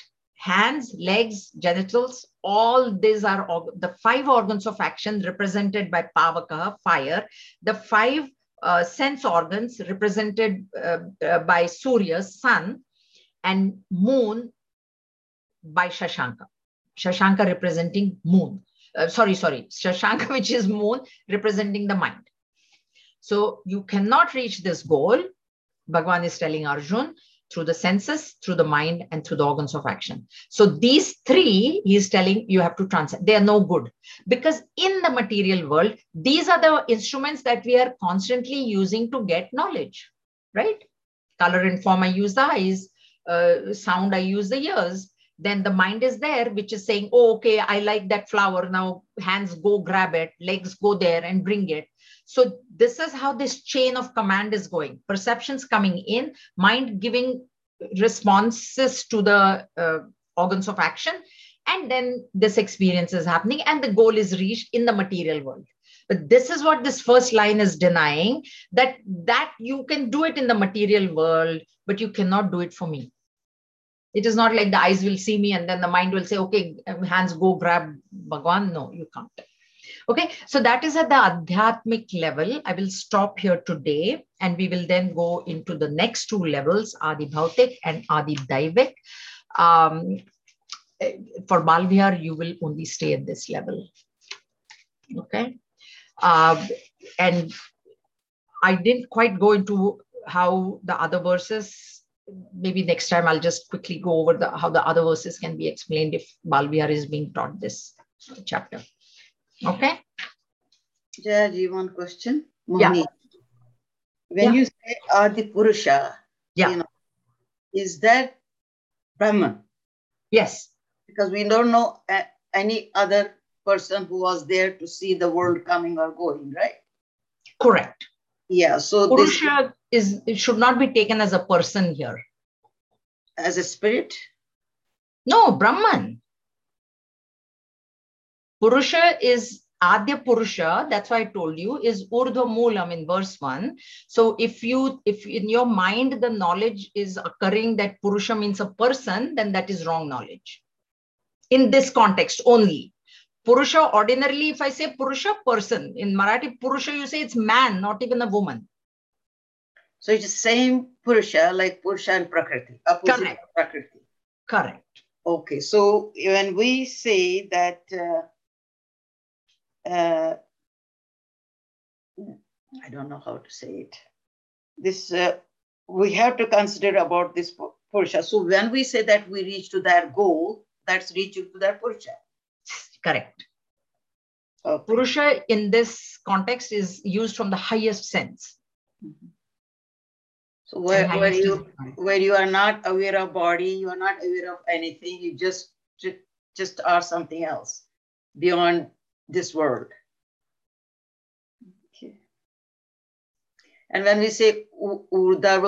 hands, legs, genitals, all these are the 5 organs of action represented by Pavaka, fire, the 5 sense organs represented by Surya, sun, and moon by Shashanka. Shashanka representing moon. Shashanka, which is moon, representing the mind. So you cannot reach this goal, Bhagavan is telling Arjun, through the senses, through the mind, and through the organs of action. So these 3, he is telling you have to transcend. They are no good. Because in the material world, these are the instruments that we are constantly using to get knowledge, right? Color and form, I use the eyes. Sound, I use the ears. Then the mind is there, which is saying, oh, okay, I like that flower. Now hands go grab it, legs go there and bring it. So this is how this chain of command is going. Perceptions coming in, mind giving responses to the organs of action. And then this experience is happening and the goal is reached in the material world. But this is what this first line is denying, that you can do it in the material world, but you cannot do it for me. It is not like the eyes will see me and then the mind will say, okay, hands go grab Bhagwan. No, you can't. Okay, so that is at the Adhyatmic level. I will stop here today and we will then go into the next 2 levels, Adi Bhautik and Adi Daivik. For Balvihar, you will only stay at this level. Okay. And I didn't quite go into how the other verses. Maybe next time I'll just quickly go over how the other verses can be explained if Balvihar is being taught this chapter. Okay. Jayaji, one question. Mohini. Yeah. When you say Adi Purusha, is that Brahman? Yes. Because we don't know any other person who was there to see the world coming or going, right? Correct. Yeah. So Purusha it should not be taken as a person here. As a spirit? No, Brahman. Purusha is Adya Purusha, that's why I told you, is Urdhva Moolam in verse 1. So if in your mind the knowledge is occurring that Purusha means a person, then that is wrong knowledge. In this context only. Purusha, ordinarily, if I say Purusha, person. In Marathi, Purusha, you say it's man, not even a woman. So it's the same Purusha, like Purusha and Prakriti. Opposite of Prakriti. Correct. Okay, so when we say that I don't know how to say it. This we have to consider about this Purusha. So when we say that we reach to that goal, that's reaching to that Purusha. Correct. Okay. Purusha in this context is used from the highest sense. Mm-hmm. So where you are not aware of body, you are not aware of anything, you just are something else beyond this world. Okay. And when we say Urdhva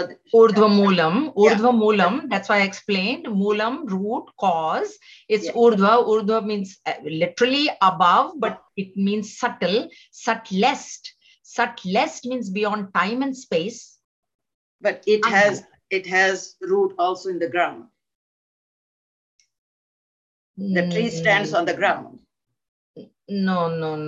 Moolam, that's why I explained Moolam, root, cause. It's Urdhva. Urdhva means literally above, but it means subtle. Subtlest. Subtlest means beyond time and space. But it has root also in the ground. The tree stands on the ground. No.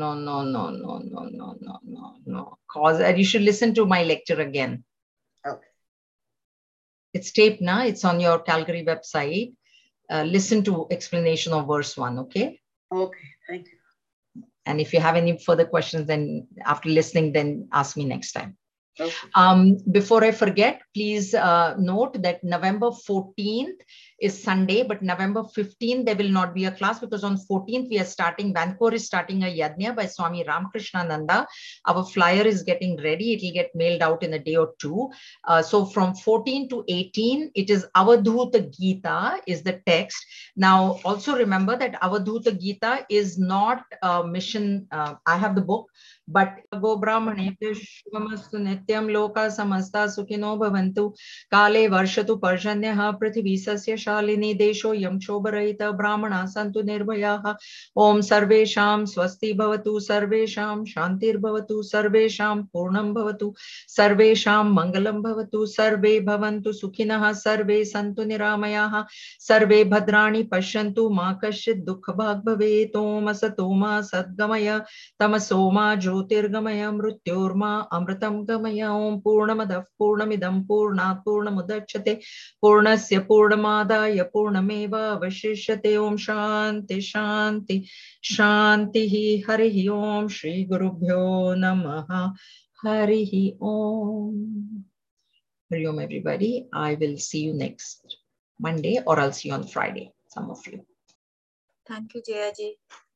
Cause you should listen to my lecture again. Okay. It's taped now. It's on your Calgary website. Listen to explanation of verse 1. Okay. Okay. Thank you. And if you have any further questions, then after listening, then ask me next time. Okay. Before I forget, please note that November 14th is Sunday, but November 15th, there will not be a class because on 14th, Vancouver is starting a Yajna by Swami Ramakrishnananda. Our flyer is getting ready. It will get mailed out in a day or 2. So from 14 to 18, it is Avadhuta Gita is the text. Now, also remember that Avadhuta Gita is not a mission. I have the book. But Go Brahmanebhyo Shubhamastu Nityam Loka Samasta Sukhino Bhavantu Kale Varshatu Parjanyaha Prithvi Sasya Shalini देशो यं क्षोभरहित ब्राह्मणा सन्तु निर्भयाः ओम सर्वेषां स्वस्ति भवतु सर्वेषां शान्तिर्भवतु सर्वेषां पूर्णं भवतु सर्वेषां मङ्गलं भवतु सर्वे भवन्तु सुखिनः सर्वे सन्तु निरामयाः सर्वे भद्राणि पश्यन्तु मा कश्चित् दुःखभाग् भवेत् ओम असतो मा सद्गमय तमसो मा ज्योतिर्गमय मृत्योर्मा अमृतं गमय ओम पूर्णमदः पूर्णमिदं पूर्णात् पूर्णमुदच्यते पूर्णस्य पूर्णमादाय पूर्णमेवावशिष्यते ओम शान्ति शान्ति शान्तिः हरिः ओम श्री गुरुभ्यो नमः हरिः ओम हरि ओम everybody. I will see you next Monday or I'll see you on Friday, some of you. Thank you, Jaya ji.